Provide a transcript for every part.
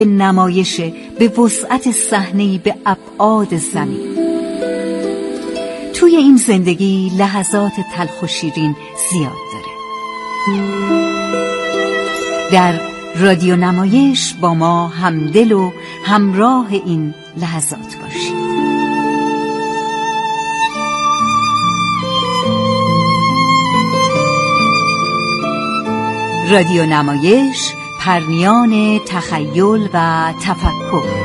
نمایش به وسعت صحنه‌ای به ابعاد زمین. توی این زندگی لحظات تلخ و شیرین زیاد داره. در رادیو نمایش با ما همدل و همراه این لحظات باشید. رادیو نمایش، پرنیان تخیل و تفکر.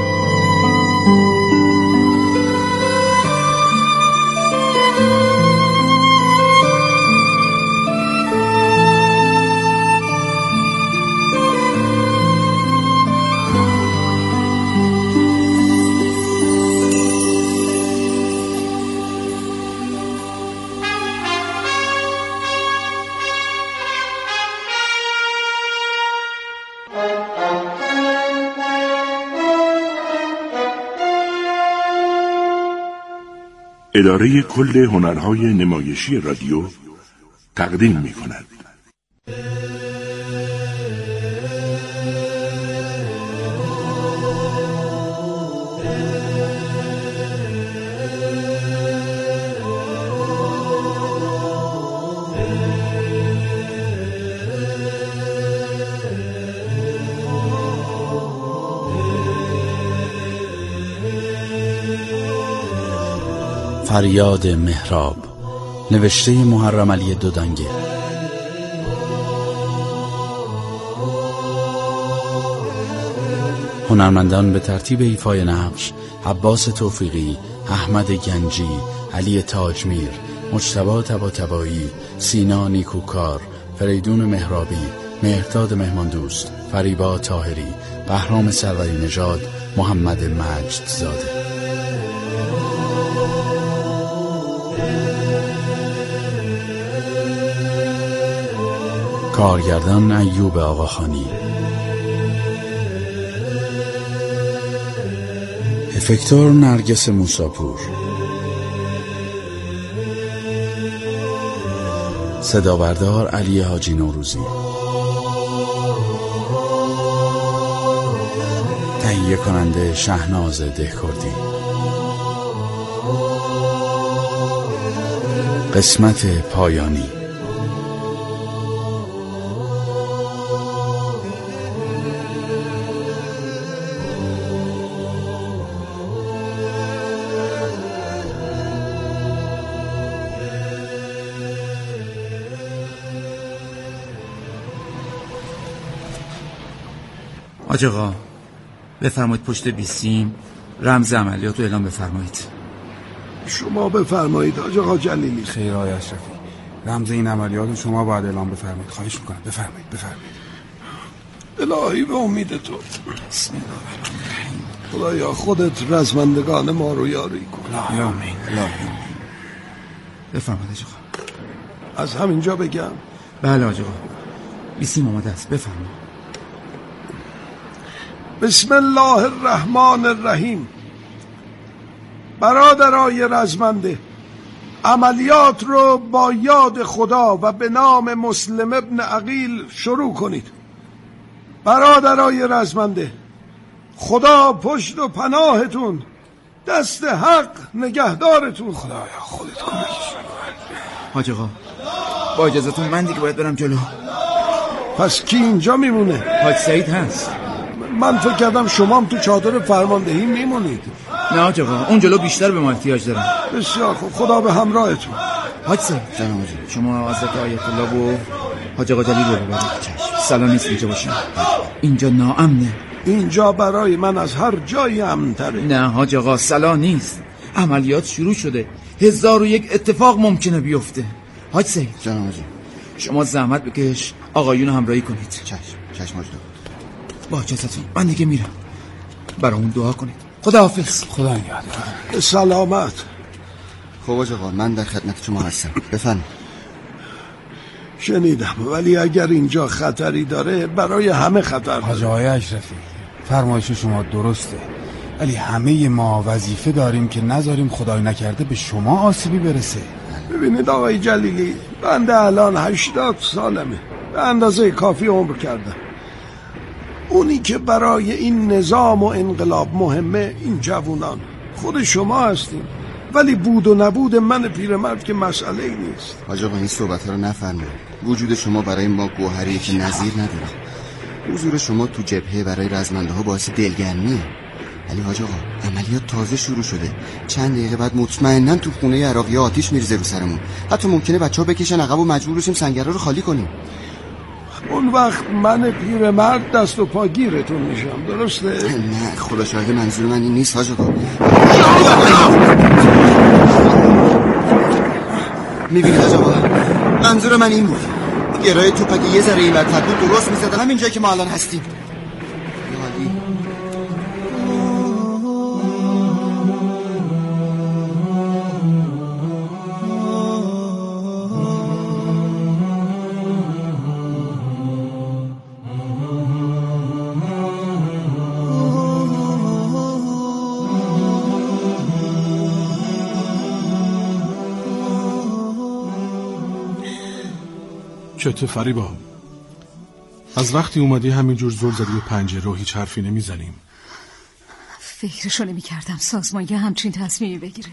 اداره کل هنرهای نمایشی رادیو تقدیم می‌کند. فریاد محراب، نوشته محرم علی دودانگه. هنرمندان به ترتیب ایفای نقش: عباس توفیقی، احمد گنجی، علی تاجمیر، مجتبی طباطبایی، سینا نیکوکار، فریدون مهرابی، مهرداد مهماندوست، فریبا طاهری، بهرام سروری نژاد، محمد مجدزاده. کارگردان ایوب آقاخانی. افکتور نرگس موساپور. صدابردار علی حاجی نوروزی. تهیه کننده شهناز دهکردی. قسمت پایانی. حاج آقا بفرمایید پشت بیستیم، رمز عملیات رو اعلام بفرمایید. شما بفرمایید حاج آقا جلیلی. خیر آقای اشرفی، رمز این عملیات رو شما باید اعلام بفرمایید. خواهش میکنم بفرمایید. الهی به امید تو. بسم الله الرحمن الرحیم. خدایا خودت رزمندگان ما رو یاری کن. الهی آمین. بفرمایید حاج آقا. از همینجا بگم؟ بله حاج آقا، بیستیم آماده است، بفرمایید. بسم الله الرحمن الرحیم. برادرای رزمنده، عملیات رو با یاد خدا و به نام مسلم ابن عقیل شروع کنید. برادرای رزمنده، خدا پشت و پناهتون، دست حق نگهدارتون. خدایا خودت کمکش کن. حاج آقا با اجازهتون من دیگه باید برم جلو. پس کی اینجا میمونه؟ حاج سعید هست. من فکر کردم شما هم تو چادر فرماندهی میمونید. نه حاج آقا، اون جلو بیشتر به ما احتیاج دارم. بسیار خوب، خدا به همراهتون. حاج سعید جانم حاجی، شما حضرت آیت الله و حاج آقا جلیل رو ببرید. سلام نیست اینجا باشم، اینجا ناامنه. اینجا برای من از هر جایی امن‌تره. نه حاج آقا، سلام نیست، عملیات شروع شده، 1001 اتفاق ممکنه بیفته. حاج سعید جانم حاجی، شما زحمت بکش آقایون همراهی کنید. چشم حاج. با اجازهتون من دیگه میرم، برامون دعا کنید. خداحافظ. خدا نگهدار. سلامت. خب حاج آقا، من در خدمت شما هستم، بفرمایید. شنیدم، ولی اگر اینجا خطری داره برای همه خطر داره. حاج آقای اشرفی، فرمایش شما درسته، ولی همه ما وظیفه داریم که نذاریم خدای نکرده به شما آسیبی برسه. ببینید آقای جلیلی، بنده الان 80 سالمه، به اندازه کافی عمر کردم. اونی که برای این نظام و انقلاب مهمه این جوونان خود شما هستین، ولی بود و نبود من پیرمرد که مسئله ای نیست. حاج آقا این صحبت ها رو نفرمایید. وجود شما برای ما گوهریه که نظیر نداره. حضور شما تو جبهه برای رزمنده ها باعث دلگرمیه. ولی حاج آقا عملیات تازه شروع شده، چند دقیقه بعد مطمئناً تو خونه عراقی آتیش میریزه رو سرمون. حتی ممکنه بچه‌ها بکشن عقب و مجبور بشیم سنگرها رو خالی کنیم. اون وقت من پیرمرد دست و پاگیرتون میشم، درسته؟ نه خدا شاهد منظور من این نیست حاج آقا. میبینی حاج آقا، منظور من این بود، گرای توپک یه ذره این ورتر بود درست میزده همین جایی که ما الان هستیم. چته فریبا؟ از وقتی اومدی همینجور زل زدی به پنجره و هیچ حرفی نمیزنیم. فکرشو نمی کردم سازمان یه همچین تصمیمی بگیره.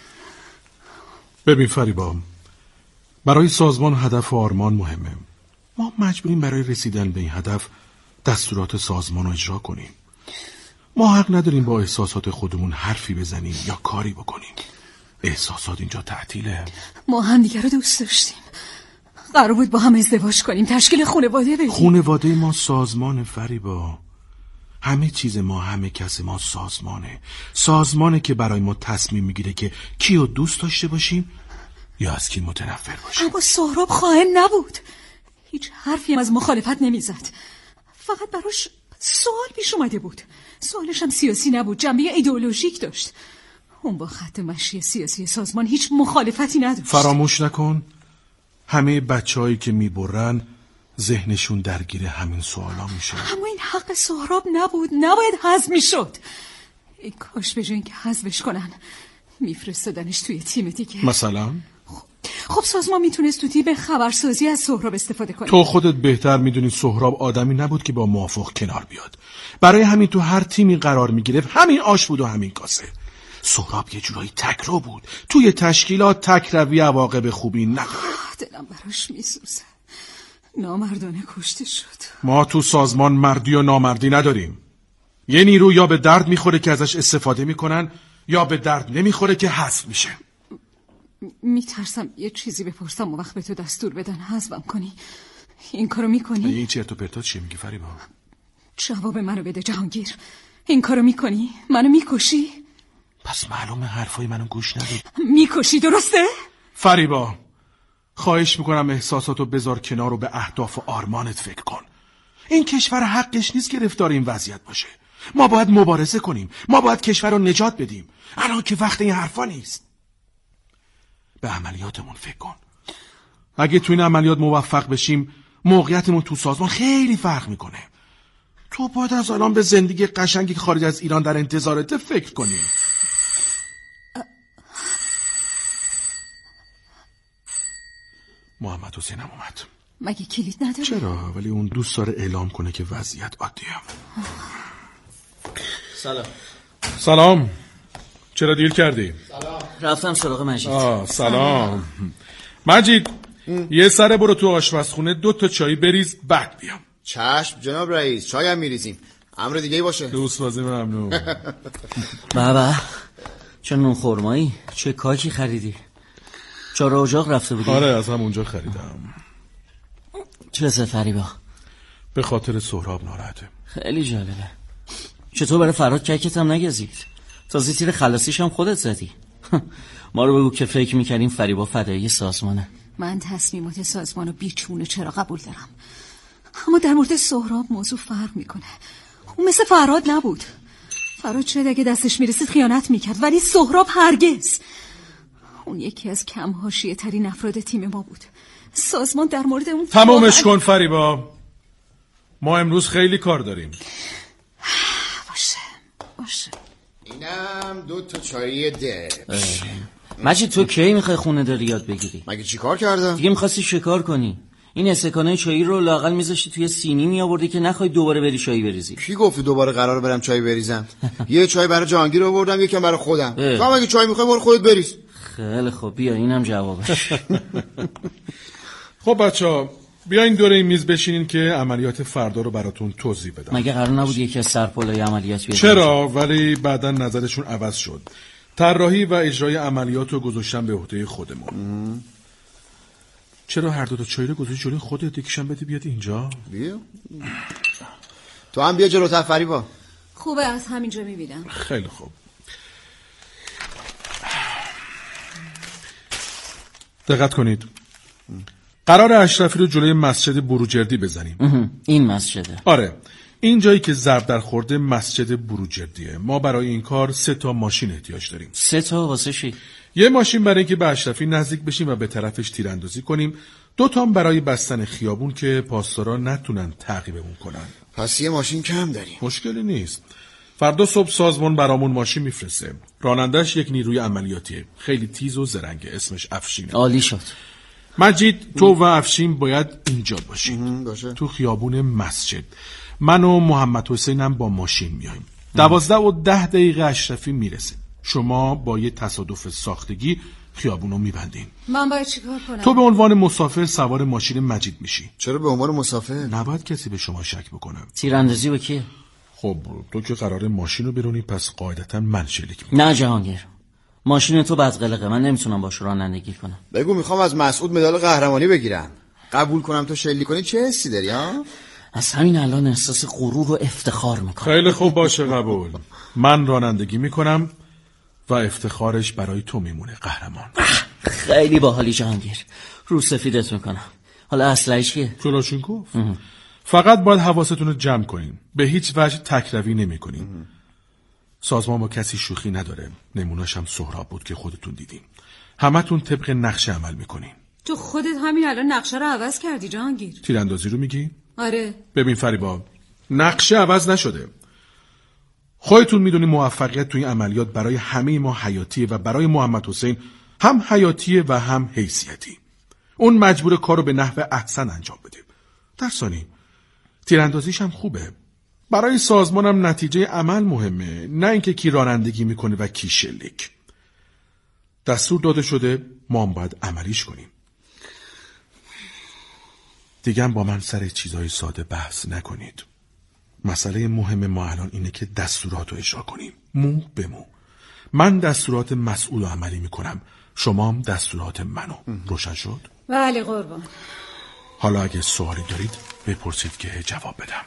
ببین فریبا، برای سازمان هدف و آرمان مهمه. ما مجبوریم برای رسیدن به این هدف دستورات سازمان رو اجرا کنیم. ما حق نداریم با احساسات خودمون حرفی بزنیم یا کاری بکنیم. احساسات اینجا تعطیله. ما هم دیگه رو دوست داشتیم، قرار بود با هم ازدواج کنیم، تشکیل خانواده بدیم. خانواده ما سازمان فریبا. همه چیز ما، همه کس ما سازمانه که برای ما تصمیم میگیره که کیو دوست داشته باشیم یا از کی متنفر باشیم. اما سهراب خائن نبود، هیچ حرفی هم از مخالفت نمیزد، فقط براش سوال پیش اومده بود. سوالش هم سیاسی نبود، جنبه ایدئولوژیک داشت. اون با خط مشی سیاسی سازمان هیچ مخالفتی نداشت. فراموش نکن همه بچه‌هایی که میبرن ذهنشون درگیر همین سوالا میشه. اما این حق سهراب نبود، نباید حذف میشد. ای کاش به جای اینکه حذفش کنن میفرستادنش توی تیم دیگه. مثلا خب سازمان میتونست تو تیم خبرسازی از سهراب استفاده کنه. تو خودت بهتر میدونی سهراب آدمی نبود که با موافق کنار بیاد. برای همین تو هر تیمی قرار میگرفت همین آش بود و همین کاسه. سهراب یه جورایی تکرو بود، توی تشکیلات تکروی عواقب خوبی نداره. دلم براش میسوزه، نامردانه کشته شد. ما تو سازمان مردی و نامردی نداریم. یه نیرو یا به درد میخوره که ازش استفاده میکنن یا به درد نمیخوره که حذف میشه. میترسم یه چیزی بپرسم و وقت به تو دستور بدن حذفم کنی. این کارو میکنی؟ این چرت و پرتا چیه میگی فریبا؟ جواب منو بده جهانگیر. این کارو میکنی؟ منو میکشی؟ پس معلومه حرفای منو گوش ندی. میکشی درسته؟ فریبا خواهش میکنم احساساتو بذار کنار و به اهداف و آرمانت فکر کن. این کشور حقش نیست گرفتار این وضعیت باشه. ما باید مبارزه کنیم، ما باید کشور رو نجات بدیم. الان که وقت این حرفا نیست. به عملیاتمون فکر کن. اگه تو این عملیات موفق بشیم موقعیتمون تو سازمان خیلی فرق میکنه. تو باید از الان به زندگی قشنگی که خارج از ایران در انتظارت فکر کنی. محمد حسین هم اومد. مگه کلید نداره؟ چرا؟ ولی اون دوست داره اعلام کنه که وضعیت عادیه. سلام. چرا دیر کردی؟ سلام. رفتم سراغ مجید. سلام. مجید یه سره برو تو آشپزخونه 2 چای بریز بعد بیام. چشم جناب رئیس، چای هم میریزیم. امر دیگه ای باشه. دوست بازی ممنون. بابا چه نون خرمایی، چه کاکی خریدی؟ چهار اجاق رفته بودی؟ آره از همونجا خریدم. چه فریبا؟ به خاطر سهراب ناراحته. خیلی جالبه. چطور برای فراد ککت هم نگزید؟ تازه تیر خلاصیش هم خودت زدی. ما رو بگو که فکر میکنیم فریبا فدایی سازمانه. من تصمیمات سازمانو بیچونه چرا قبول دارم، اما در مورد سهراب موضوع فرق میکنه. اون مثل فراد نبود. فراد شاید اگه دستش میرسید خیانت میکرد، ولی سهراب هرگز. اون یکی از کم حاشیه ترین افراد تیم ما بود. سازمان در مورد اون تمامش کن فریبا، ما امروز خیلی کار داریم. باشه اینم 2 چای ده. مجید تو کی میخوای خونه داری یاد بگیری؟ مگه چی کار کردم؟ دیگه میخواستی شکار کنی. این استکانه چایی رو لااقل میذاشتی توی سینی میآوردی که نخوای دوباره بری چای بریزی. کی گفت دوباره قراره برم چای بریزم؟ یه چای برای جهانگیر آوردم، یکم برای خودم. تو هم اگه چای میخوای برو خودت بریز. خیلی خوب، بیا اینم جوابش. خب بچه‌ها بیاین دور این میز بشینین که عملیات فردا رو براتون توضیح بدم. مگه قرار نبود یکی از سرپلای عملیات بیاد؟ چرا؟ ولی بعداً نظرشون عوض شد. طراحی و اجرای عملیات رو گذاشتم به عهده خودمون. چرا هر دو تا چای رو گذاشتی جلوی خودت؟ یکیشم بده بیاد اینجا. بیا تو هم بیا جلوتر فریبا. خوبه، از همینجا میبینم. خیلی خوب. دقت کنید. قرار اشرفی رو جلوی مسجد بروجردی بزنیم. این مسجده؟ آره، این جایی که ضرب در خورده مسجد بروجردیه. ما برای این کار 3 تا ماشین احتیاج داریم. 3 تا واسه چی؟ یه ماشین برای اینکه به اشرفی نزدیک بشیم و به طرفش تیراندازی کنیم، 2 تا برای بستن خیابون که پاسدارا نتونن تعقیبمون کنن. پس یه ماشین کم داریم. مشکلی نیست. فردا صبح سازمان برامون ماشین میفرسته. رانندش یک نیروی عملیاتیه، خیلی تیز و زرنگه، اسمش افشینه. عالی شد. مجید، تو و افشین باید اینجا باشید، باشه. تو خیابون مسجد. من و محمد حسینم با ماشین میایم. 12:10 اشرفی میرسه. شما با یه تصادف ساختگی خیابونو میبندین. من باید چیکار کنم؟ تو به عنوان مسافر سوار ماشین مجید میشی. چرا به عنوان مسافر؟ نباید کسی به شما شک بکنه. تیراندازی به کیه؟ خب تو که قراره ماشین رو برونی، پس قاعدتا من شلیک میکنم. نه جهانگیر، ماشین تو بدقلقه، من نمیتونم باش رانندگی کنم. بگو میخوام از مسعود مدال قهرمانی بگیرم. قبول کنم تو شلیک کنی، چه حسی داری ها؟ از همین الان احساس غرور و افتخار میکنم. خیلی خوب باشه، قبول. من رانندگی میکنم و افتخارش برای تو میمونه قهرمان. خیلی باحالی جهانگیر، رو سفیدت میکنم. حالا اسلحه چیه؟ کلاشینکوف. فقط باید حواستون رو جمع کنین، به هیچ وجه تکروی نمی کنین. سازمان با کسی شوخی نداره. نمونه‌ش هم سهراب بود که خودتون دیدین. همتون طبق نقشه عمل میکنین. تو خودت همین الان نقشه رو عوض کردی جهانگیر. تیراندازی رو میگی؟ آره. ببین فریبا، نقشه عوض نشده. خودتون میدونی موفقیت تو این عملیات برای همه ما حیاتیه و برای محمد حسین هم حیاتیه و هم حیثیتی. اون مجبور کارو به نحو احسن انجام بده. در ثانی تیراندازیش هم خوبه. برای سازمانم نتیجه عمل مهمه، نه اینکه کی رانندگی میکنه و کی شلیک. دستور داده شده، ما هم باید عملیش کنیم. دیگه با من سر چیزای ساده بحث نکنید. مسئله مهم ما الان اینه که دستورات رو اجرا کنیم، مو به مو. من دستورات مسئول رو عملی میکنم، شما هم دستورات منو. روشن شد؟ بله قربان. حالا اگه سوالی دارید بپرسید که جواب بدم.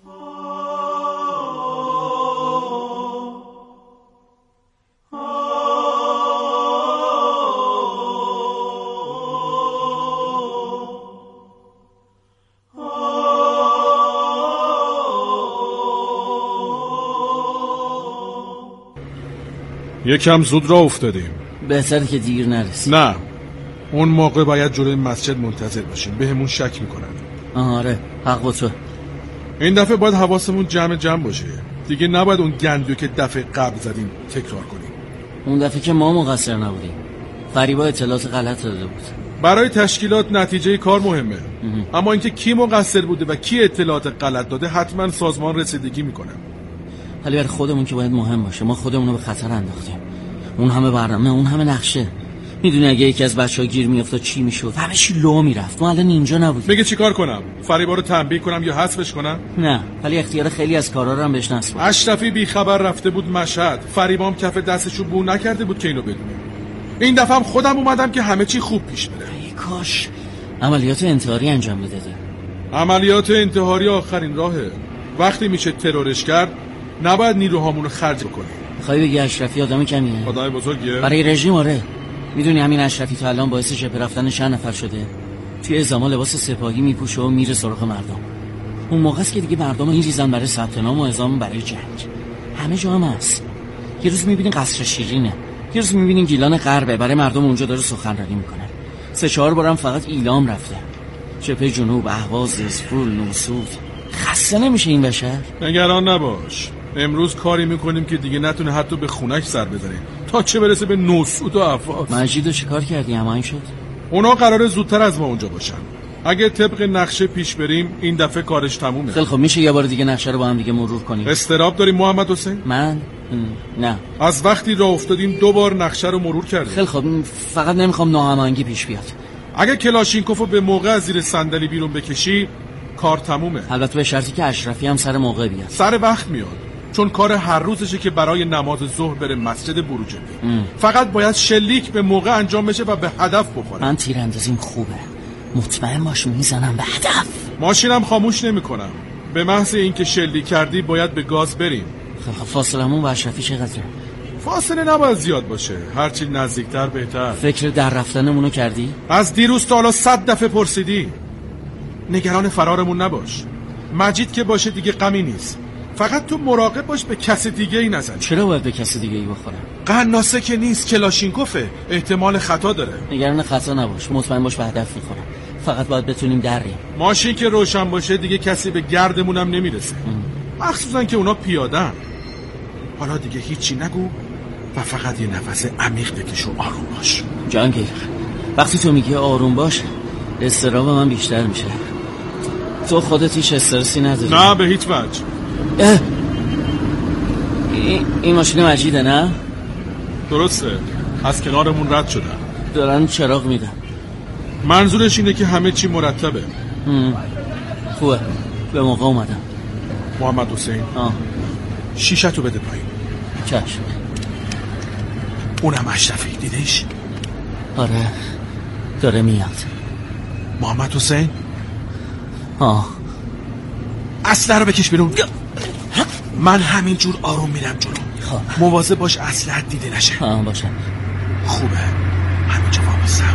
یکم زود را افتادیم. بهتره که دیر نرسیم. نه، اون موقع باید جلوی مسجد منتظر باشیم، بهمون شک میکنن. آره، حق با تو. این دفعه باید حواسمون جمع باشه. دیگه نباید اون گندو که دفعه قبل زدیم تکرار کنیم. اون دفعه که ما مقصر نبودیم، فریبا اطلاعات غلط داده بود. برای تشکیلات نتیجه کار مهمه. اما اینکه کی مقصر بوده و کی اطلاعات غلط داده حتما سازمان رسیدگی میکنه. ولی برای خودمون که باید مهم باشه. ما خودمون رو به خطر انداختیم. اون همه برنامه، اون همه نقشه. میدونی اگه یکی از بچه‌ها گیر میافتاد چی میشد؟ همه چی لو میرفت. ما الان اینجا نبودیم. میگه چیکار کنم؟ فریبا رو تنبیه کنم یا حذفش کنم؟ نه، ولی اختیار خیلی از کارا رو هم بهش نسپرد. اشرفی بی خبر رفته بود مشهد. فریبا هم کف دستشو بو نکرده بود که اینو بدونه. این دفعه هم خودم اومدم که همه چی خوب پیش بره. ای کاش عملیات انتحاری انجام میداده. عملیات انتحاری آخرین راهه. وقتی میشه ترورش کرد نباید نیروهامون رو خرج کنیم. میخوای بگی اشرفی آدم کمیه؟ آدم بزرگیه. برای رژیم آره. میدونی همین اشرفی تا الان باعث جبهه رفتن چند نفر شده. توی ازاما لباس سپاهی میپوشه و میره سراغ مردم. اون موقع است که دیگه مردم میریزن برای ثبت نام و اعزام برای جنگ. همه جا هم هست. یه روز میبینین قصر شیرینه، یه روز میبینین گیلان غربه، برای مردم اونجا داره سخنرانی میکنه. 3-4 بارم فقط ایلام رفته. جبهه جنوب، اهواز، زفرول، نوسود. خسته نمیشه این بشر؟ نگران نباش. امروز کاری میکنیم که دیگه نتونه حتی به خونک سر بزنه، تا چه برسه به نوسود و اهواز. مجیدو چیکار کردی؟ همین شد. اونا قراره زودتر از ما اونجا باشن. اگه طبق نقشه پیش بریم این دفعه کارش تمومه. خیلی خب، میشه یه بار دیگه نقشه رو با هم دیگه مرور کنیم؟ استراب داری محمد حسین؟ من؟ نه. از وقتی راه افتادیم 2 بار نقشه رو مرور کردیم. خیلی خب، فقط نمیخوام ناهماهنگی پیش بیاد. اگه کلاشینکوفو به موقع از زیر صندلی بیرون بکشی کار تمومه. البته به شرطی که اشرفی هم سر موقع بیاد. سر وقت میاد، چون کار هر روزشه که برای نماز ظهر بره مسجد بروجردی. فقط باید شلیک به موقع انجام بشه و به هدف بخوره. من تیراندازیم خوبه، مطمئن باش میزنم به هدف. ماشینم خاموش نمیکنم. به محض اینکه شلیک کردی باید به گاز بریم. خب فاصلمون با اشرفی چقدره؟ فاصله نباید زیاد باشه، هرچی نزدیکتر بهتر. فکر در رفتنمونو کردی؟ از دیروز تا حالا 100 دفعه پرسیدی. نگران فرارمون نباش. مجید که باشه دیگه غمی نیست. فقط تو مراقب باش به کس دیگه ای نزنی. چرا باید به کس دیگه ای بخورم؟ قناصه که نیست، کلاشینکوفه، احتمال خطا داره. نگران خطا نباش، مطمئن باش به هدف میخورم. فقط باید بتونیم دریم. ماشین که روشن باشه دیگه کسی به گردمون هم نمیرسه. مخصوصا که اونا پیادن. حالا دیگه هیچی نگو و فقط یه نفس عمیق بکش و آروم باش. جانگیر، وقتی تو میگی آروم باش استراب من بیشتر میشه. تو خودت هیچ استرسی نداری؟ نه به هیچ وجه. این ماشین مجیده نه؟ درسته، از کنارمون رد شدن. دارن چراغ میدن. منظورش اینه که همه چی مرتبه. خوبه، به موقع اومدم. محمد حسین شیشه تو بده پایین. چشم. اونم اشرفی دیدیش؟ آره داره میاد. محمد حسین اسلحه رو بکش بیرون. من همینجور آروم میرم جلو. مواظب باش اسلحه دیده نشه. باشه. خوبه، همینجا وابستم.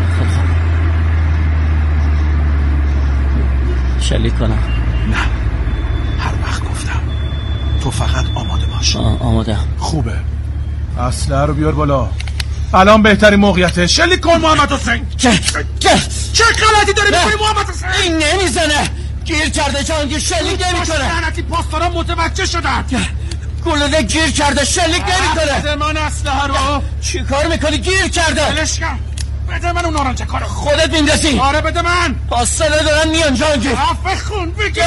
شلیک کنم؟ نه، هر وقت گفتم. تو فقط آماده باش. آماده. خوبه، اسلحه رو بیار بالا. الان بهترین موقعیته. شلیک کن محمد حسین. چه غلطی داری میکنی محمد حسین؟ این نمیزنه، گیر کرده. جانگیر شلیک نمیکنه. لعنتی پاسداران متوجه شدن. گلوله گیر کرده، شلیک نمیکنه. بده من اسلحه رو. چی کار میکنی؟ گیر کرده. بلش کن. بده من اون نارنجه کارو. خودت میندازی. آره بده من. پاسدارا دارن میان. جانگیر عفو خون بگیر.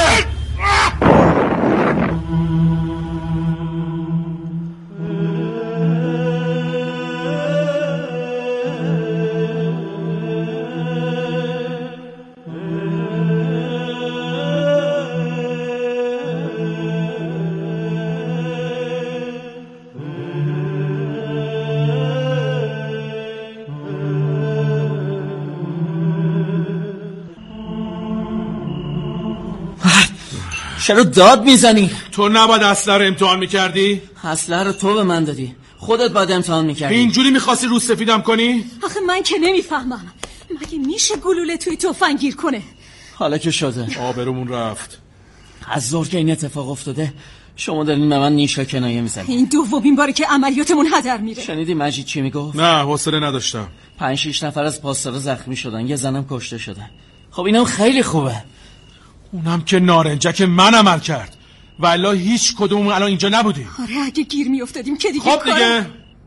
چرا داد میزنی؟ تو نباید اسلحه رو امتحان میکردی؟ اسلحه رو تو به من دادی، خودت باید امتحان میکردی. اینجوری میخواستی رو سفیدم کنی؟ آخه من که نمیفهمم، مگه میشه گلوله توی تفنگ گیر کنه؟ حالا که شده. آبرومون رفت. از ظهر که این اتفاق افتاده شما دارین به من نیشا کنایه میزنید. این دومین باره که عملیاتمون هدر میره. شنیدی مجید چی میگفت؟ نه حوصله نداشتم. 5-6 نفر از پاسدارا زخمی شدن، یه زنم کشته شدن. خب اینم خیلی خوبه. اونم که نارنجک من عمل کرد، والا هیچ کدومون الان اینجا نبودیم. آره اگه گیر میافتادیم که دیگه. خب دیگه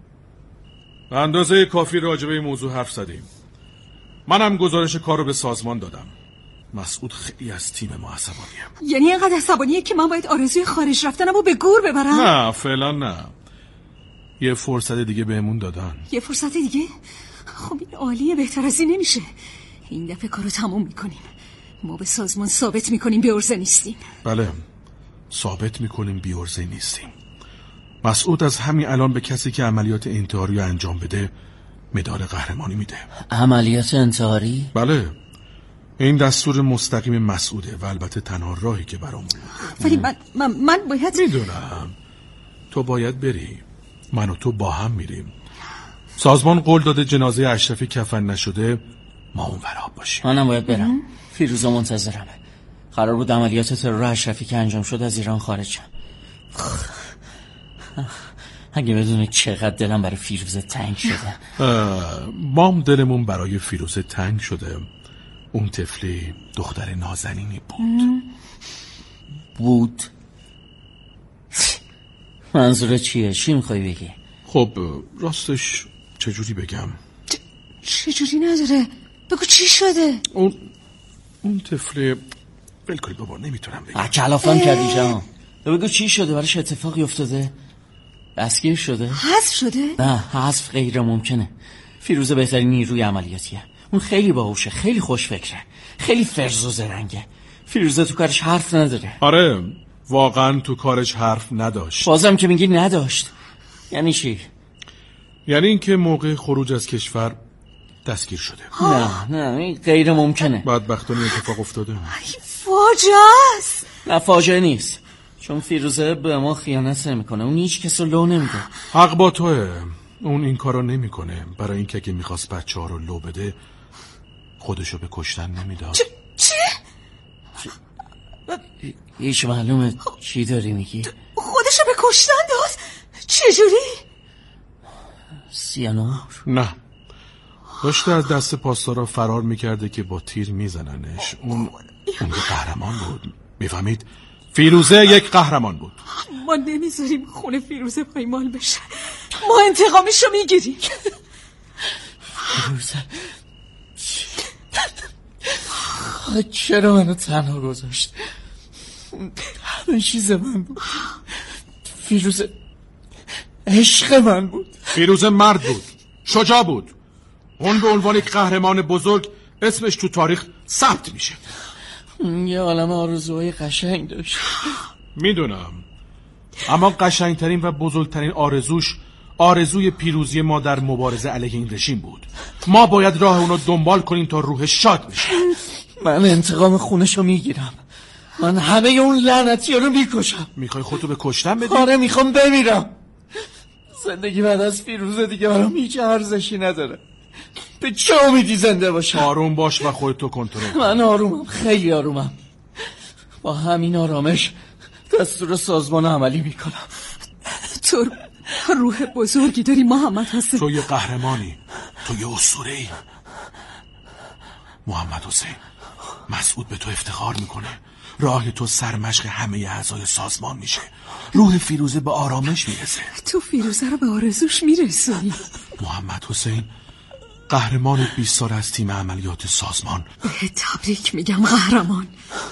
به اندازه کافی راجع به این موضوع حرف زدیم. منم گزارش کارو به سازمان دادم. مسعود خیلی از تیم ما عصبانیه. یعنی اینقدر عصبانیه که من باید آرزوی خارج رفتنمو به گور ببرم؟ نه فعلا نه، یه فرصت دیگه بهمون دادن. یه فرصت دیگه؟ خب این عالیه، بهتر از این نمیشه. این دفعه کارو تموم میکنیم. ما به سازمان ثابت میکنیم بی‌عرضه نیستیم. بله ثابت میکنیم بی‌عرضه نیستیم. مسعود از همین الان به کسی که عملیات انتحاری انجام بده مدال قهرمانی میده. عملیات انتحاری؟ بله، این دستور مستقیم مسعوده و البته تنها راهی که برامون. ولی من باید. میدونم تو باید بری، من و تو با هم میریم. سازمان قول داده جنازه اشرفی کفن نشده ما اون ورا باشیم. منم باید برم. فیروزه منتظرمه. قرار بود عملیات ترور اشرفی که انجام شد از ایران خارج شم. اگه بدونی چقدر دلم برای فیروزه تنگ شده. ما هم دلمون برای فیروزه تنگ شده. اون طفلی دختر نازنینی بود. منظور چیه؟ چی میخوای بگی؟ خب راستش چجوری بگم؟ چجوری نداره؟ بگو چی شده؟ اون طفل بلکل بابا نمیتونم بگم. کلافم کردی جان. بگو چی شده؟ براش اتفاقی افتاده؟ دستگیر شده؟ حذف شده؟ نه حذف غیر ممکنه. فیروزه بهترین نیروی عملیاتیه. اون خیلی باهوشه، خیلی خوشفکره، خیلی فرز و زرنگه. فیروزه تو کارش حرف نداره. آره واقعا تو کارش حرف نداشت. بازم که میگی نداشت یعنی چی؟ یعنی اینکه موقع خروج از کشور دستگیر شده. نه این غیر ممکنه. بدبختانه اتفاق افتاده. فاجعه است. نه فاجعه نیست، چون فیروزه به ما خیانت نمیکنه. اون هیچ کس رو لو نمیده. حق با توه. اون این کارو نمیکنه برای اینکه اگه میخواست بچه‌ها رو لو بده خودشو به کشتن نمیداد. چی؟ هیچ معلومه چی داری میگی؟ خودشو به کشتن داد؟ چجوری؟ سیانور؟ نه داشته از دست پاسدارا فرار میکرده که با تیر میزننش. اون قهرمان بود، میفهمید؟ فیروزه یک قهرمان بود. ما نمیذاریم خونه فیروزه پایمال بشه. ما انتقامش رو میگیریم. فیروزه چرا منو تنها گذاشت؟ همه چیز من بود. فیروزه عشق من بود. فیروزه مرد بود، شجاع بود. اون به عنوان یک قهرمان بزرگ اسمش تو تاریخ ثبت میشه. یه عالم آرزوهای قشنگ داشت. میدونم، اما قشنگترین و بزرگترین آرزوش آرزوی پیروزی ما در مبارزه علیه این رژیم بود. ما باید راه اونو دنبال کنیم تا روحش شاد بشه. من انتقام خونشو میگیرم. من همه اون لعنتی رو میکشم. میخوای خودتو به کشتن بدی؟ آره میخوام بمیرم. زندگی بعد از فیروزه دیگه برام هیچ ارزشی نداره. به چه امیدی زنده باشم؟ آروم باش و خودتو کنترل کن. من آرومم، خیلی آرومم. با همین آرامش دستور سازمان عملی میکنم. تو روح بزرگی داری محمد حسین. تو یه قهرمانی، تو یه اسطوره‌ای. محمد حسین، مسعود به تو افتخار میکنه. راه تو سرمشق همه اعضای سازمان میشه. روح فیروزه به آرامش میرسه. تو فیروزه رو به آرزوش میرسونی. محمد حسین قهرمان 20 سال از تیم عملیات سازمان. به تبریک میگم قهرمان.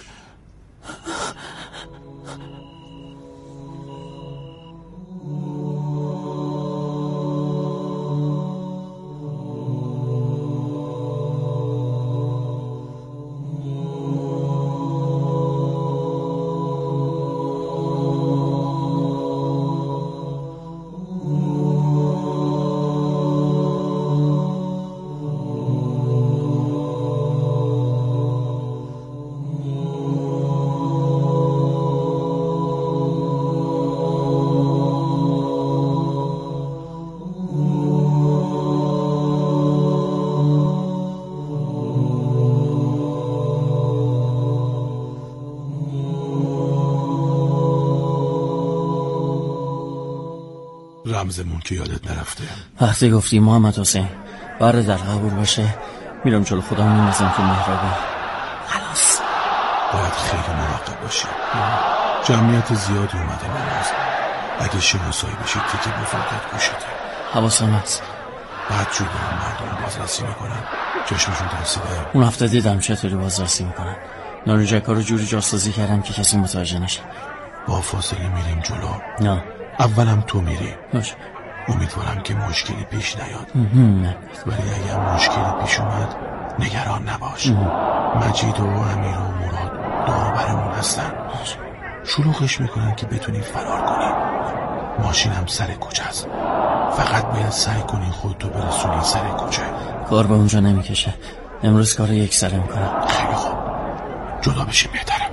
رمزمون که یادت نرفته. وقتی گفتی محمد حسین باره در قبول باشه میرم جلو خودم می‌نازم تو محرابه. خلاص باید خیلی مراقب باشی. جمعیت زیادی اومده نماز. اگه شناسایی بشید تیکه بزرگت گوشته. حواسم هست. بعد جور به اون مردم بازرسی میکنن. چشمشون ترسیده. اون هفته دیدم چطوری بازرسی میکنن. ناروجکا رو جوری جاسازی کردم که کسی متوجه نشه. با فاصله میریم جلو. نه اولم تو میری. باشه. امیدوارم که مشکلی پیش نیاد. ولی اگر مشکلی پیش اومد نگران نباش. مجید و امیر و مراد دور برمون هستن. شلوغش میکنن که بتونی فرار کنی. ماشینم سر کوچه است. فقط باید سعی کنی خودتو برسونی سر کوچه. کار به اونجا نمیکشه. امروز کار یک سره میکنم. خیلی خوب، جدا بشیم بهتره.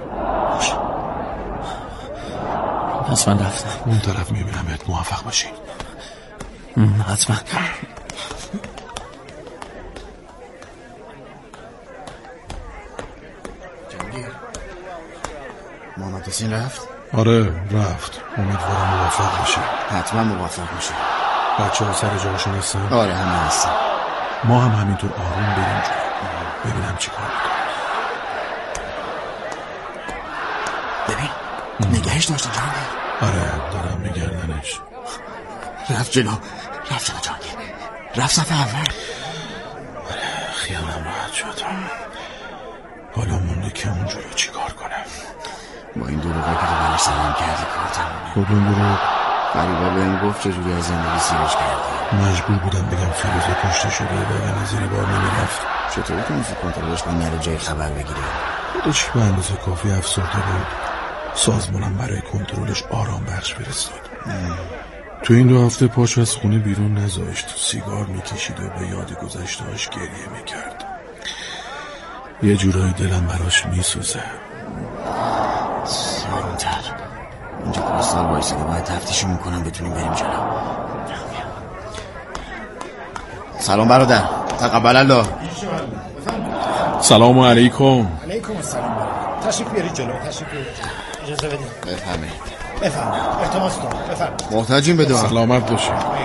پس من رفتم. اون طرف میبینم بهت موفق باشی. حتما. محمد حسین رفت؟ آره رفت. امیدوارم موفق باشی. حتما موفق میشه. بچه ها سر جاشون هستن؟ آره همه هستن. ما هم همینطور آروم بریم جلو. ببینم چی کار میکنم. ببین نگهش داشته جهانگیر. آره دارم میگردنش. رفت جلو جهانگیر. رفت صف اول. آره خیالم راحت شد. حالا که اونجا رو چی کار کنم؟ با این دروغه که تو بهش سلام کردی کار تمومه. کدوم دروغ؟ فریبا بهم گفت چجوری از زندگی سیرش کردی. مجبور بودم بگم فیروزه کشته شده و زیر بار نمیرفت. چطوری تونستی کنترلش کنی نره جای خبر بگیره؟ خودش به اندازه کافی افسرده بود. سازمانم برای کنترلش آرام بخش فرستاد. تو این 2 هفته پاش از خونه بیرون نذاشت. سیگار میکشید و به یاد گذشته‌اش گریه میکرد. یه جورایی دلم براش میسوزه. آروم‌تر. اینجا پاسدار وایساده، باید تفتیشو میکنم بتونیم بریم جلو. سلام برادر، تقبل الله. سلام علیکم. علیکم السلام. تشریف بیارید جلو، تشریف بیارید. اجازه بدید. بفرمایید. التماس دارم. بفرمایید. محتاجیم به دعا. سلامت باشید.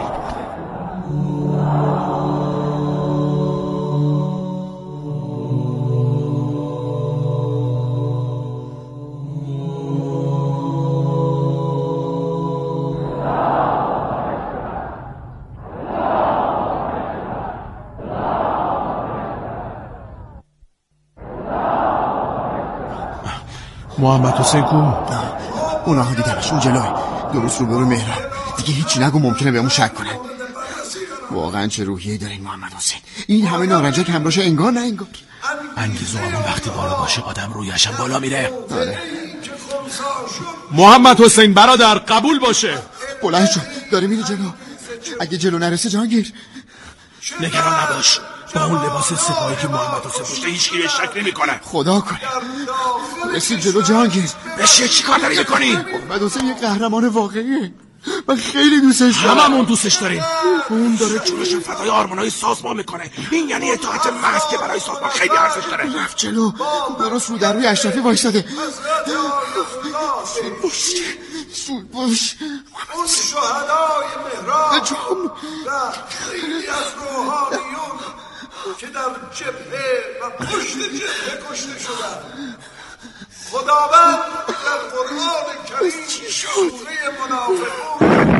محمد حسین کو؟ اونها دیدنش اون جلوه، درست روبرو مهران. دیگه هیچی نگو، ممکنه بهمون شک کنن. واقعا چه روحیه‌ای دارین محمد حسین؟ این همه نارنجک همراهش انگار نه انگار. انگیزه همون وقتی بالا باشه آدم رویش هم بالا میره. آره. محمد حسین برادر قبول باشه. بلند شد، داره میره جلو. اگه جلو نرسه جهانگیر. نگران نباش، با اون لباس سپاهی که محمد حسین پوشیده هیچکی بهش شک نمی‌کنه. خدا کنه رسید جلو جهانگیر. بهش چی کار داری می‌کنی؟ محمد حسین یه قهرمان واقعیه. من خیلی دوستش دارم. هممون دوستش داریم. اون داره جلوش فدای آرمانای سازمان میکنه. این یعنی اطاعت محض که برای سازمان خیلی ارزش داره. رفت جلو، درست رو در روی اشرفی وایساده. باش اون شهدای مهران و خیلی از روحانیون که در جبهه و پشت جبهه کشته شدن. خداوند در قرآن کریم سوره منافقون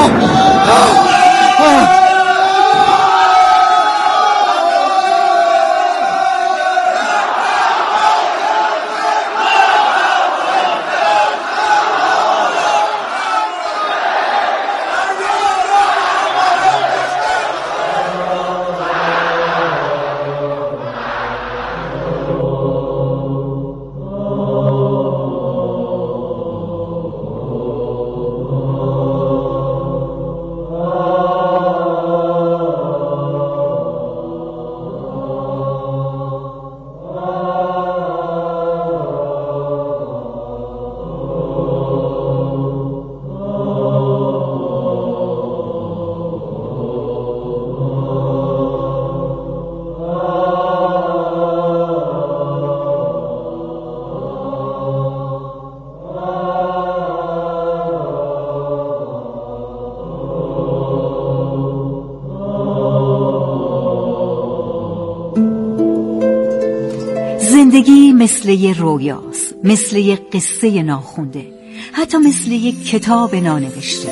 زندگی مثل یه رویاست، مثل یه قصه ناخونده، حتی مثل یه کتاب نانوشته.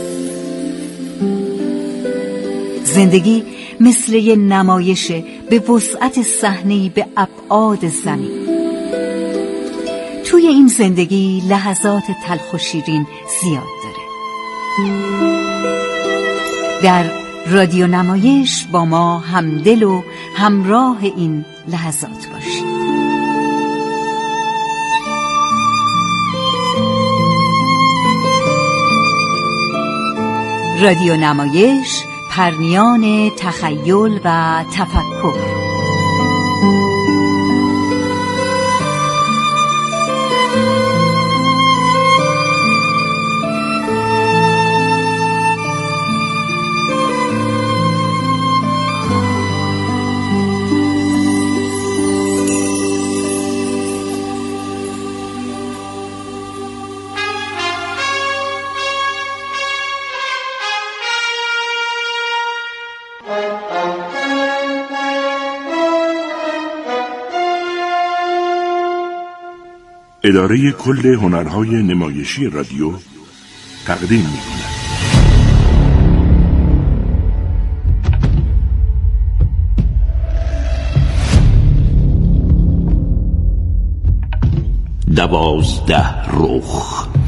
زندگی مثل یه نمایش به وسعت صحنه‌ای به ابعاد زمین. توی این زندگی لحظات تلخ و شیرین زیاد داره. در رادیو نمایش با ما همدل و همراه این لحظات باشید. رادیو نمایش، پرنیان تخیل و تفکر. اداره کل هنرهای نمایشی رادیو تقدیم می‌کند. 12 رخ.